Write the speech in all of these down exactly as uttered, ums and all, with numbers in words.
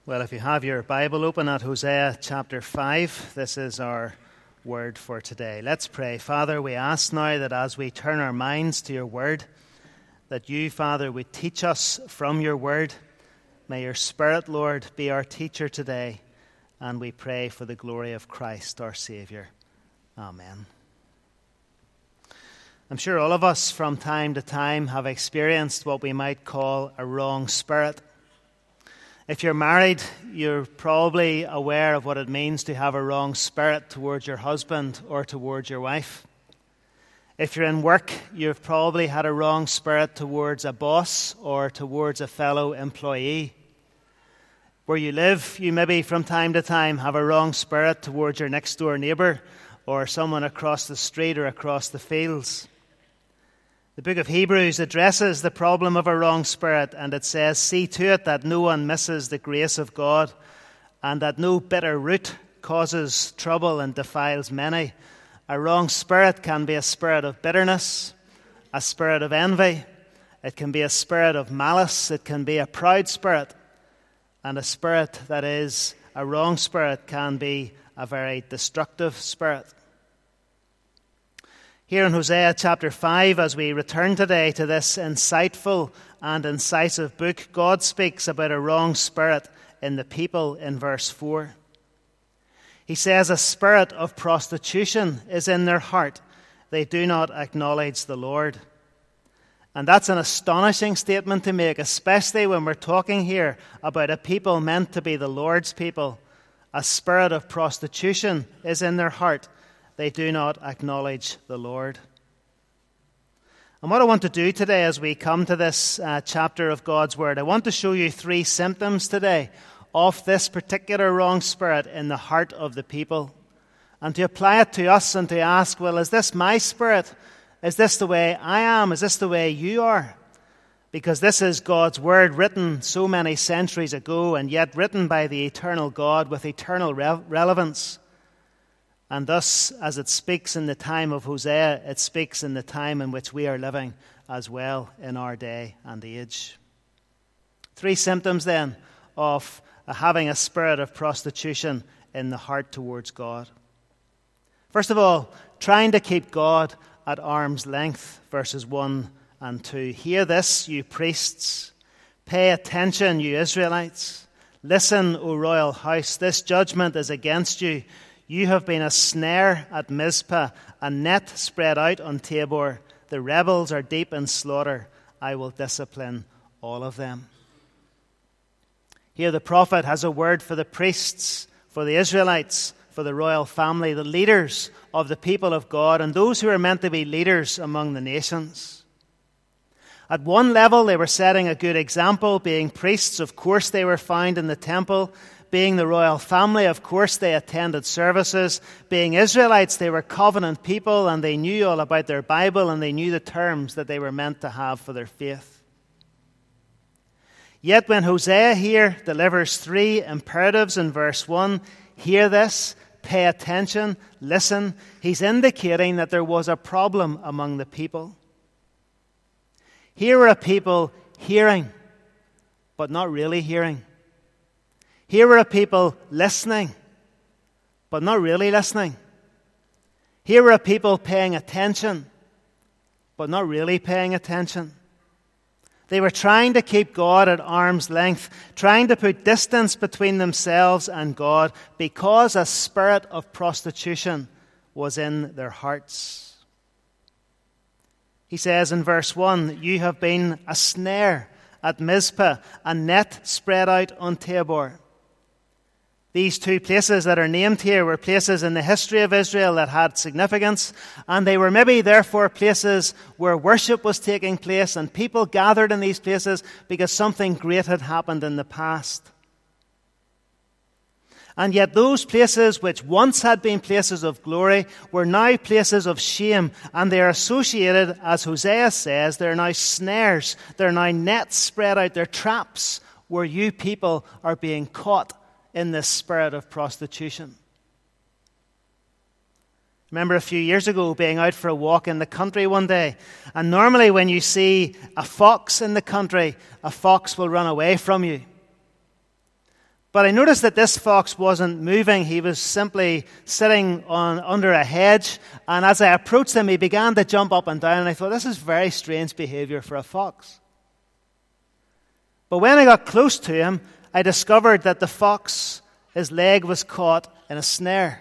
Well, if you have your Bible open at Hosea chapter five, this is our word for today. Let's pray. Father, we ask now that as we turn our minds to your word, that you, Father, would teach us from your word. May your Spirit, Lord, be our teacher today, and we pray for the glory of Christ, our Saviour. Amen. I'm sure all of us from time to time have experienced what we might call a wrong spirit. If you're married, you're probably aware of what it means to have a wrong spirit towards your husband or towards your wife. If you're in work, you've probably had a wrong spirit towards a boss or towards a fellow employee. Where you live, you maybe from time to time have a wrong spirit towards your next door neighbour or someone across the street or across the fields. The book of Hebrews addresses the problem of a wrong spirit, and it says, "See to it that no one misses the grace of God, and that no bitter root causes trouble and defiles many." A wrong spirit can be a spirit of bitterness, a spirit of envy. It can be a spirit of malice. It can be a proud spirit. And a spirit that is a wrong spirit can be a very destructive spirit. Here in Hosea chapter five, as we return today to this insightful and incisive book, God speaks about a wrong spirit in the people in verse four. He says, "A spirit of prostitution is in their heart. They do not acknowledge the Lord." And that's an astonishing statement to make, especially when we're talking here about a people meant to be the Lord's people. A spirit of prostitution is in their heart. They do not acknowledge the Lord. And what I want to do today as we come to this uh, chapter of God's Word, I want to show you three symptoms today of this particular wrong spirit in the heart of the people. And to apply it to us and to ask, well, is this my spirit? Is this the way I am? Is this the way you are? Because this is God's Word written so many centuries ago and yet written by the eternal God with eternal re- relevance. And thus, as it speaks in the time of Hosea, it speaks in the time in which we are living as well in our day and age. Three symptoms then of having a spirit of prostitution in the heart towards God. First of all, trying to keep God at arm's length, verses one and two. "Hear this, you priests. Pay attention, you Israelites. Listen, O royal house. This judgment is against you. You have been a snare at Mizpah, a net spread out on Tabor. The rebels are deep in slaughter. I will discipline all of them." Here the prophet has a word for the priests, for the Israelites, for the royal family, the leaders of the people of God, and those who are meant to be leaders among the nations. At one level, they were setting a good example. Being priests, of course, they were found in the temple. Being the royal family, of course, they attended services. Being Israelites, they were covenant people, and they knew all about their Bible, and they knew the terms that they were meant to have for their faith. Yet when Hosea here delivers three imperatives in verse one, hear this, pay attention, listen, he's indicating that there was a problem among the people. Here were a people hearing, but not really hearing. Here were a people listening, but not really listening. Here were a people paying attention, but not really paying attention. They were trying to keep God at arm's length, trying to put distance between themselves and God because a spirit of prostitution was in their hearts. He says in verse one, "You have been a snare at Mizpah, a net spread out on Tabor." These two places that are named here were places in the history of Israel that had significance, and they were maybe therefore places where worship was taking place, and people gathered in these places because something great had happened in the past. And yet those places which once had been places of glory were now places of shame, and they are associated, as Hosea says, they're now snares, they're now nets spread out, they're traps where you people are being caught in this spirit of prostitution. Remember a few years ago being out for a walk in the country one day, and normally when you see a fox in the country, a fox will run away from you. But I noticed that this fox wasn't moving. He was simply sitting on under a hedge. And as I approached him, he began to jump up and down. And I thought, this is very strange behavior for a fox. But when I got close to him, I discovered that the fox, his leg was caught in a snare.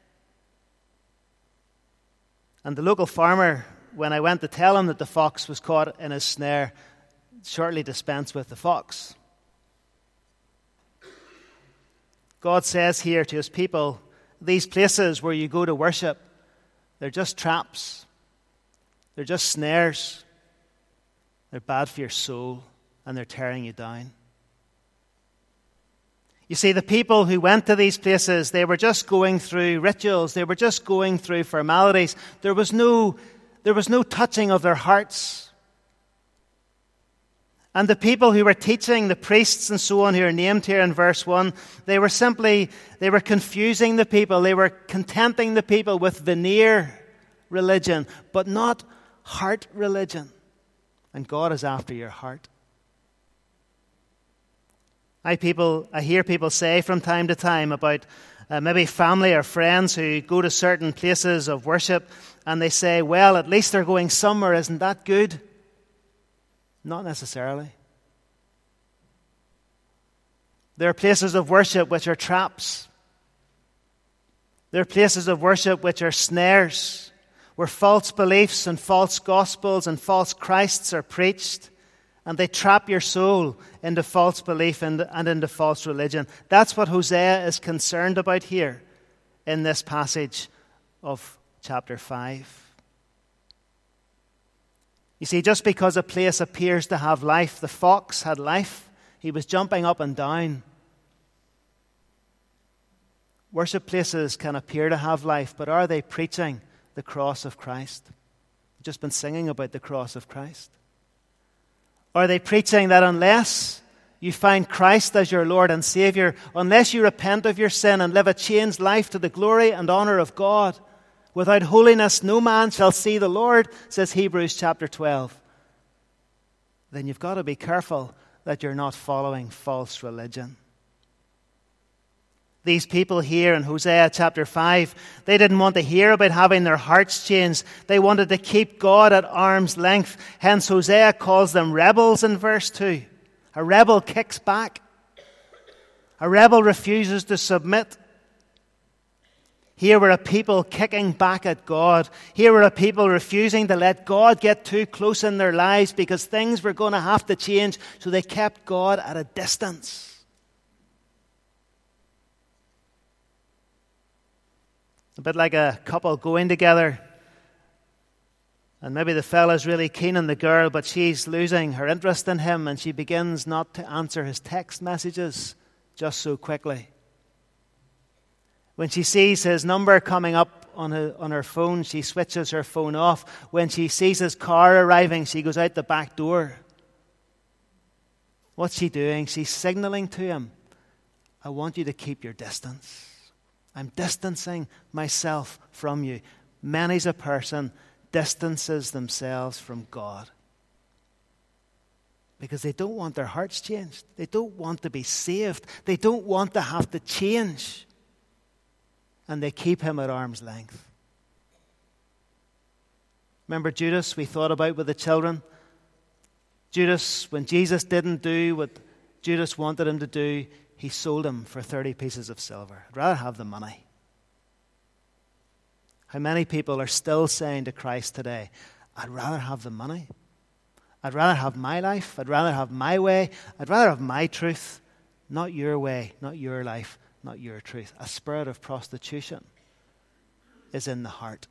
And the local farmer, when I went to tell him that the fox was caught in his snare, shortly dispensed with the fox. God says here to his people, these places where you go to worship, they're just traps. They're just snares. They're bad for your soul, and they're tearing you down. You see, the people who went to these places, they were just going through rituals. They were just going through formalities. There was no, there was no touching of their hearts. And the people who were teaching, the priests and so on, who are named here in verse one, they were simply, they were confusing the people. They were contenting the people with veneer religion, but not heart religion. And God is after your heart. I people, I hear people say from time to time about uh, maybe family or friends who go to certain places of worship, and they say, well, at least they're going somewhere, isn't that good? Not necessarily. There are places of worship which are traps. There are places of worship which are snares, where false beliefs and false gospels and false Christs are preached, and they trap your soul into false belief and, and into false religion. That's what Hosea is concerned about here in this passage of chapter five. You see, just because a place appears to have life, the fox had life. He was jumping up and down. Worship places can appear to have life, but are they preaching the cross of Christ? We've just been singing about the cross of Christ. Are they preaching that unless you find Christ as your Lord and Savior, unless you repent of your sin and live a changed life to the glory and honor of God, without holiness no man shall see the Lord, says Hebrews chapter twelve, then you've got to be careful that you're not following false religion. These people here in Hosea chapter five, they didn't want to hear about having their hearts changed. They wanted to keep God at arm's length. Hence Hosea calls them rebels in verse two. A rebel kicks back. A rebel refuses to submit. Here were a people kicking back at God. Here were a people refusing to let God get too close in their lives because things were going to have to change, so they kept God at a distance. A bit like a couple going together, and maybe the fella's really keen on the girl, but she's losing her interest in him, and she begins not to answer his text messages just so quickly. When she sees his number coming up on her, on her phone, she switches her phone off. When she sees his car arriving, she goes out the back door. What's she doing? She's signaling to him, I want you to keep your distance. I'm distancing myself from you. Many's a person distances themselves from God because they don't want their hearts changed. They don't want to be saved. They don't want to have to change. And they keep him at arm's length. Remember Judas we thought about with the children? Judas, when Jesus didn't do what Judas wanted him to do, he sold him for thirty pieces of silver. I'd rather have the money. How many people are still saying to Christ today, I'd rather have the money. I'd rather have my life. I'd rather have my way. I'd rather have my truth. Not your way, not your life, not your truth. A spirit of prostitution is in the heart.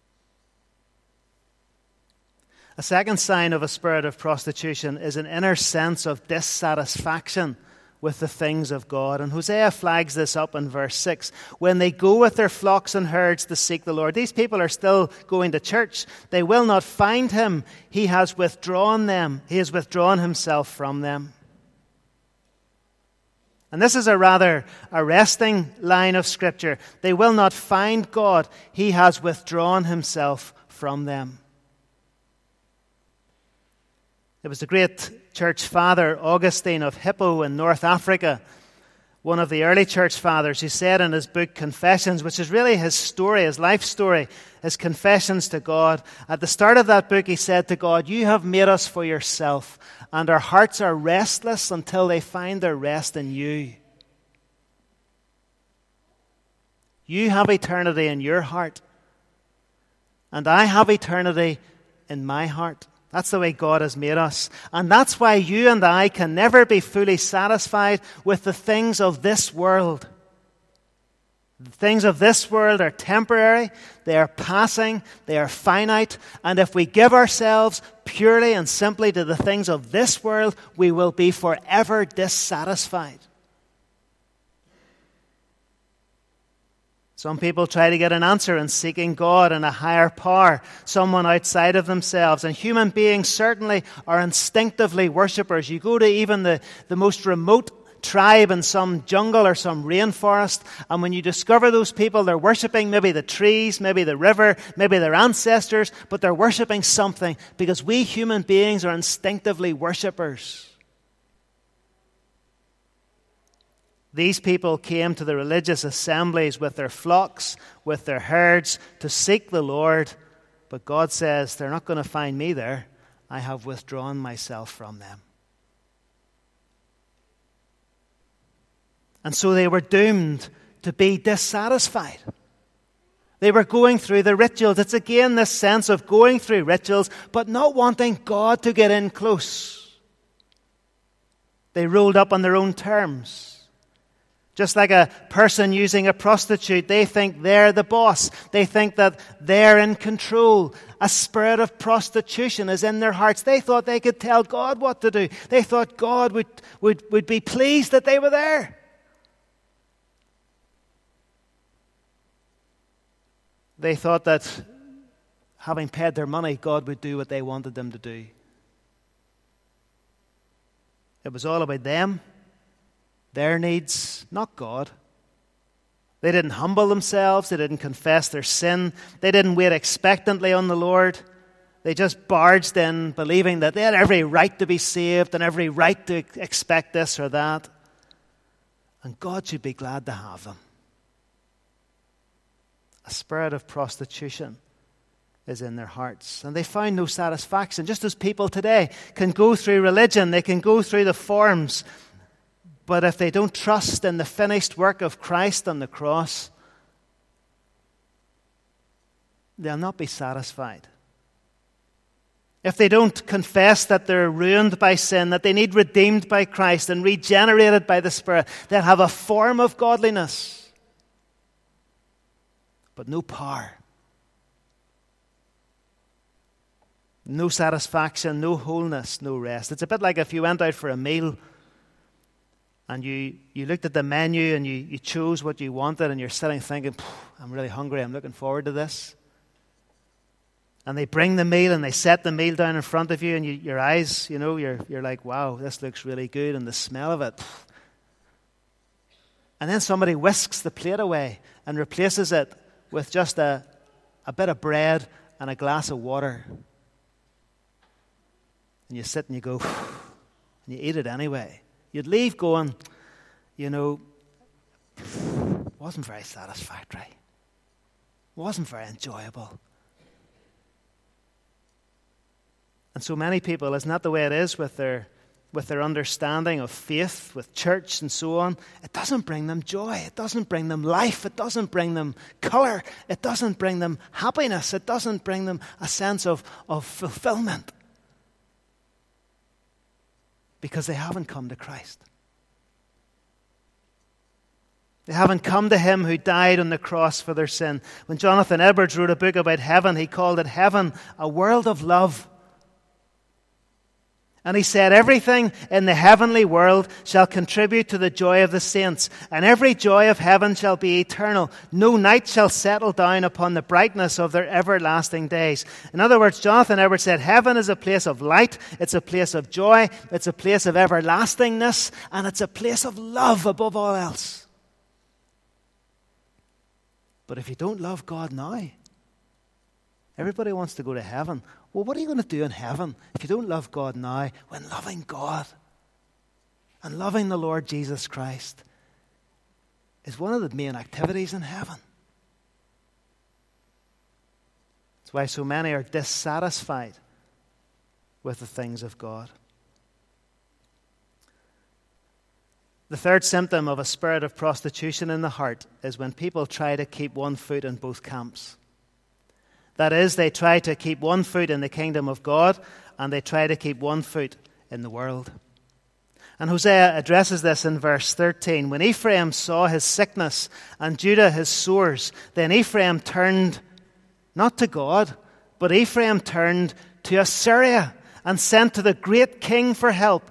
A second sign of a spirit of prostitution is an inner sense of dissatisfaction with the things of God. And Hosea flags this up in verse six. When they go with their flocks and herds to seek the Lord, these people are still going to church. They will not find him. He has withdrawn them. He has withdrawn himself from them. And this is a rather arresting line of Scripture. They will not find God. He has withdrawn himself from them. It was the great church father Augustine of Hippo in North Africa. one of the early church fathers, who said in his book Confessions, which is really his story, his life story, his confessions to God. At the start of that book, he said to God, "You have made us for yourself, and our hearts are restless until they find their rest in you." You have eternity in your heart, and I have eternity in my heart. That's the way God has made us. And that's why you and I can never be fully satisfied with the things of this world. The things of this world are temporary, they are passing, they are finite, and if we give ourselves purely and simply to the things of this world, we will be forever dissatisfied. Some people try to get an answer in seeking God and a higher power, someone outside of themselves. And human beings certainly are instinctively worshippers. You go to even the, the most remote tribe in some jungle or some rainforest, and when you discover those people, they're worshipping maybe the trees, maybe the river, maybe their ancestors, but they're worshipping something, because we human beings are instinctively worshippers. These people came to the religious assemblies with their flocks, with their herds, to seek the Lord. But God says, they're not going to find me there. I have withdrawn myself from them. And so they were doomed to be dissatisfied. They were going through the rituals. It's again this sense of going through rituals, but not wanting God to get in close. They rolled up on their own terms. Just like a person using a prostitute, they think they're the boss. They think that they're in control. A spirit of prostitution is in their hearts. They thought they could tell God what to do. They thought God would, would, would be pleased that they were there. They thought that having paid their money, God would do what they wanted them to do. It was all about them. Their needs, not God. They didn't humble themselves. They didn't confess their sin. They didn't wait expectantly on the Lord. They just barged in, believing that they had every right to be saved and every right to expect this or that. And God should be glad to have them. A spirit of prostitution is in their hearts. And they find no satisfaction. Just as people today can go through religion, they can go through the forms, but if they don't trust in the finished work of Christ on the cross, they'll not be satisfied. If they don't confess that they're ruined by sin, that they need redeemed by Christ and regenerated by the Spirit, they'll have a form of godliness, but no power. No satisfaction, no wholeness, no rest. It's a bit like if you went out for a meal and you, you looked at the menu and you, you chose what you wanted, and you're sitting thinking, I'm really hungry, I'm looking forward to this. And they bring the meal and they set the meal down in front of you, and you, your eyes, you know, you're, you're like, wow, this looks really good, and the smell of it. And then somebody whisks the plate away and replaces it with just a, a bit of bread and a glass of water. And you sit and you go, and you eat it anyway. You'd leave going, you know, wasn't very satisfactory. Wasn't very enjoyable. And so many people, isn't that the way it is with their with their understanding of faith, with church and so on? It doesn't bring them joy. It doesn't bring them life. It doesn't bring them color. It doesn't bring them happiness. It doesn't bring them a sense of, of fulfillment. Because they haven't come to Christ. They haven't come to Him who died on the cross for their sin. When Jonathan Edwards wrote a book about heaven, he called it Heaven, a World of Love. And he said, everything in the heavenly world shall contribute to the joy of the saints, and every joy of heaven shall be eternal. No night shall settle down upon the brightness of their everlasting days. In other words, Jonathan Edwards said, heaven is a place of light, it's a place of joy, it's a place of everlastingness, and it's a place of love above all else. But if you don't love God now, everybody wants to go to heaven. Well, what are you going to do in heaven if you don't love God now, when loving God and loving the Lord Jesus Christ is one of the main activities in heaven. That's why so many are dissatisfied with the things of God. The third symptom of a spirit of prostitution in the heart is when people try to keep one foot in both camps. That is, they try to keep one foot in the kingdom of God and they try to keep one foot in the world. And Hosea addresses this in verse thirteen. When Ephraim saw his sickness and Judah his sores, then Ephraim turned not to God, but Ephraim turned to Assyria and sent to the great king for help.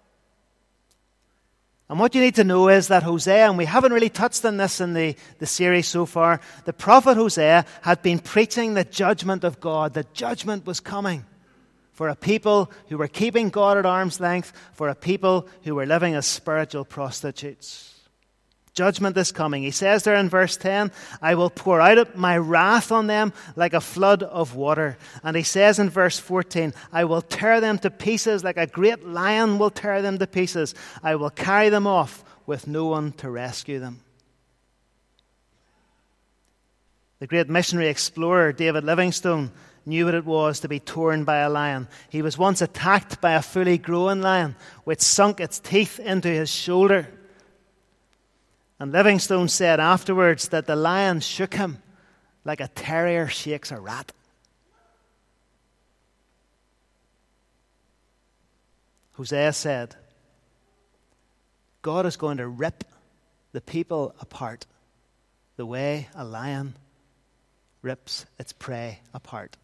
And what you need to know is that Hosea, and we haven't really touched on this in the, the series so far, the prophet Hosea had been preaching the judgment of God. The judgment was coming for a people who were keeping God at arm's length, for a people who were living as spiritual prostitutes. Judgment is coming. He says there in verse ten, I will pour out my wrath on them like a flood of water. And he says in verse fourteen, I will tear them to pieces like a great lion will tear them to pieces. I will carry them off with no one to rescue them. The great missionary explorer David Livingstone knew what it was to be torn by a lion. He was once attacked by a fully grown lion, which sunk its teeth into his shoulder. And Livingstone said afterwards that the lion shook him like a terrier shakes a rat. Hosea said, God is going to rip the people apart the way a lion rips its prey apart.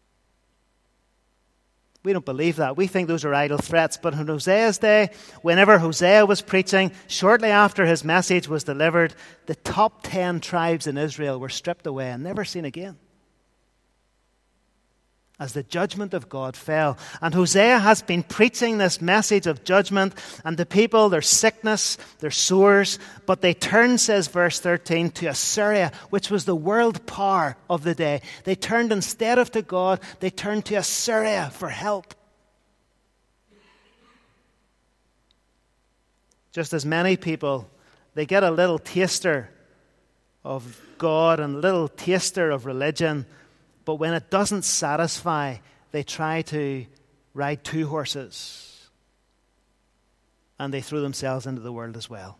We don't believe that. We think those are idle threats. But in Hosea's day, whenever Hosea was preaching, shortly after his message was delivered, the top ten tribes in Israel were stripped away and never seen again, as the judgment of God fell. And Hosea has been preaching this message of judgment, and the people, their sickness, their sores, but they turned, says verse thirteen, to Assyria, which was the world power of the day. They turned instead of to God, they turned to Assyria for help. Just as many people, they get a little taster of God and a little taster of religion, but when it doesn't satisfy, they try to ride two horses. And they throw themselves into the world as well.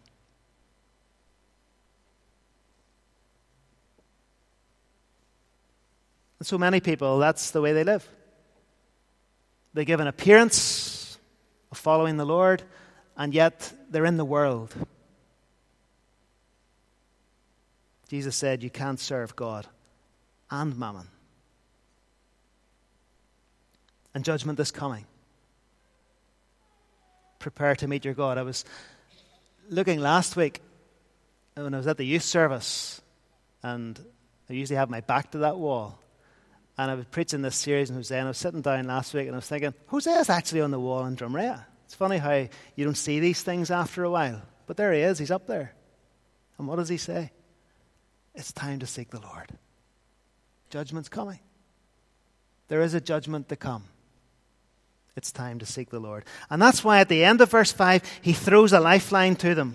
And so many people, that's the way they live. They give an appearance of following the Lord, and yet they're in the world. Jesus said you can't serve God and mammon. And judgment is coming. Prepare to meet your God. I was looking last week when I was at the youth service, and I usually have my back to that wall. And I was preaching this series in Hosea, and I was sitting down last week, and I was thinking, Hosea's actually on the wall in Drumrea. It's funny how you don't see these things after a while. But there he is. He's up there. And what does he say? It's time to seek the Lord. Judgment's coming. There is a judgment to come. It's time to seek the Lord. And that's why at the end of verse five, he throws a lifeline to them.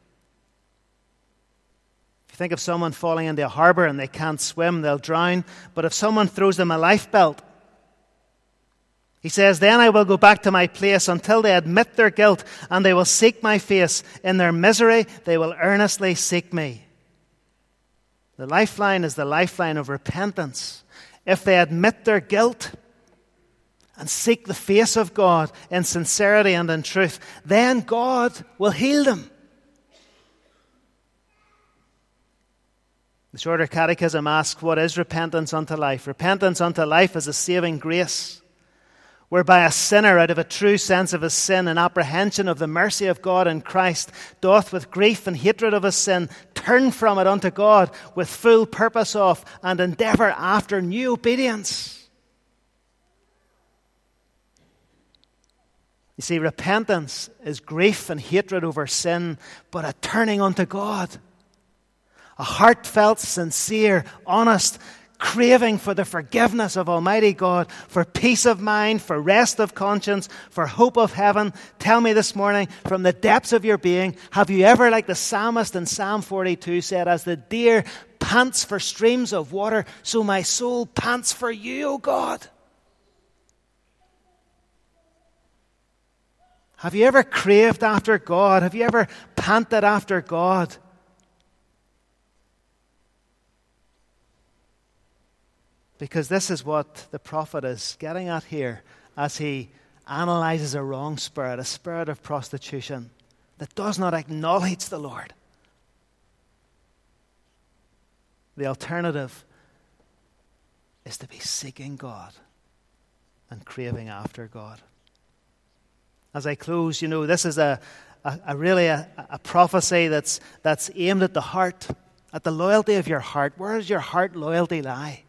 If you think of someone falling into a harbor and they can't swim, they'll drown. But if someone throws them a life belt, he says, then I will go back to my place until they admit their guilt, and they will seek my face. In their misery, they will earnestly seek me. The lifeline is the lifeline of repentance. If they admit their guilt and seek the face of God in sincerity and in truth, then God will heal them. The Shorter Catechism asks, what is repentance unto life? Repentance unto life is a saving grace, whereby a sinner, out of a true sense of his sin and apprehension of the mercy of God in Christ, doth with grief and hatred of his sin turn from it unto God with full purpose of and endeavour after new obedience. You see, repentance is grief and hatred over sin, but a turning unto God. A heartfelt, sincere, honest, craving for the forgiveness of Almighty God, for peace of mind, for rest of conscience, for hope of heaven, tell me this morning, from the depths of your being, have you ever, like the psalmist in Psalm forty-two said, as the deer pants for streams of water, so my soul pants for you, O God? Have you ever craved after God? Have you ever panted after God? Because this is what the prophet is getting at here as he analyzes a wrong spirit, a spirit of prostitution that does not acknowledge the Lord. The alternative is to be seeking God and craving after God. As I close, you know, this is a, a, a really a, a prophecy that's, that's aimed at the heart, at the loyalty of your heart. Where does your heart loyalty lie?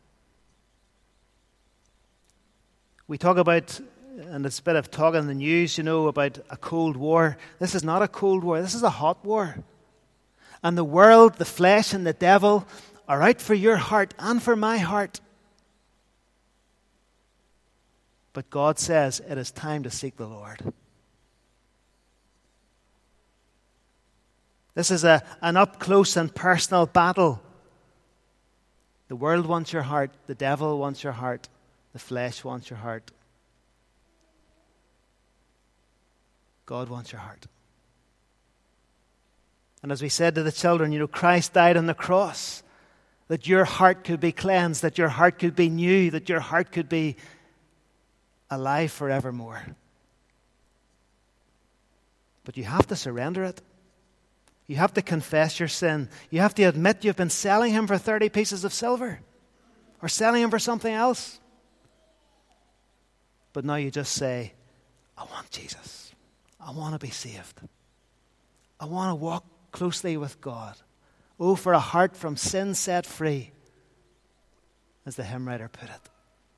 We talk about, and it's a bit of talk in the news, you know, about a cold war. This is not a cold war. This is a hot war. And the world, the flesh, and the devil are out for your heart and for my heart. But God says it is time to seek the Lord. This is a, an up-close and personal battle. The world wants your heart. The devil wants your heart. The flesh wants your heart. God wants your heart. And as we said to the children, you know, Christ died on the cross that your heart could be cleansed, that your heart could be new, that your heart could be alive forevermore. But you have to surrender it. You have to confess your sin. You have to admit you've been selling him for thirty pieces of silver or selling him for something else. But now you just say, I want Jesus. I want to be saved. I want to walk closely with God. Oh, for a heart from sin set free, as the hymn writer put it.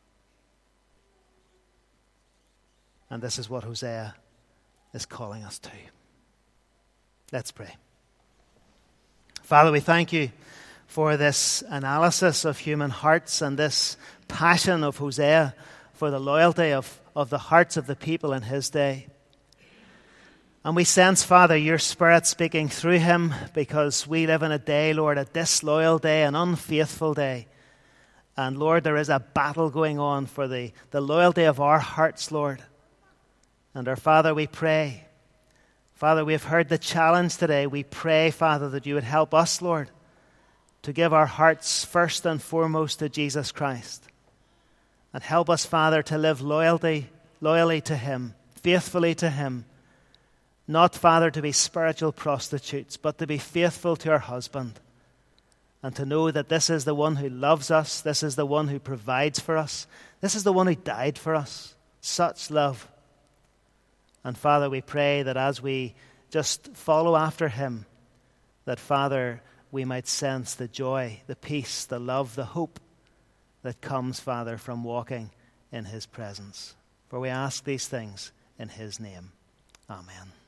And this is what Hosea is calling us to. Let's pray. Father, we thank you for this analysis of human hearts and this passion of Hosea for the loyalty of, of the hearts of the people in his day. And we sense, Father, your Spirit speaking through him, because we live in a day, Lord, a disloyal day, an unfaithful day. And Lord, there is a battle going on for the, the loyalty of our hearts, Lord. And our Father, we pray. Father, we have heard the challenge today. We pray, Father, that you would help us, Lord, to give our hearts first and foremost to Jesus Christ. And help us, Father, to live loyalty, loyally to him, faithfully to him. Not, Father, to be spiritual prostitutes, but to be faithful to our husband. And to know that this is the one who loves us. This is the one who provides for us. This is the one who died for us. Such love. And Father, we pray that as we just follow after him, that, Father, we might sense the joy, the peace, the love, the hope that comes, Father, from walking in his presence. For we ask these things in his name. Amen.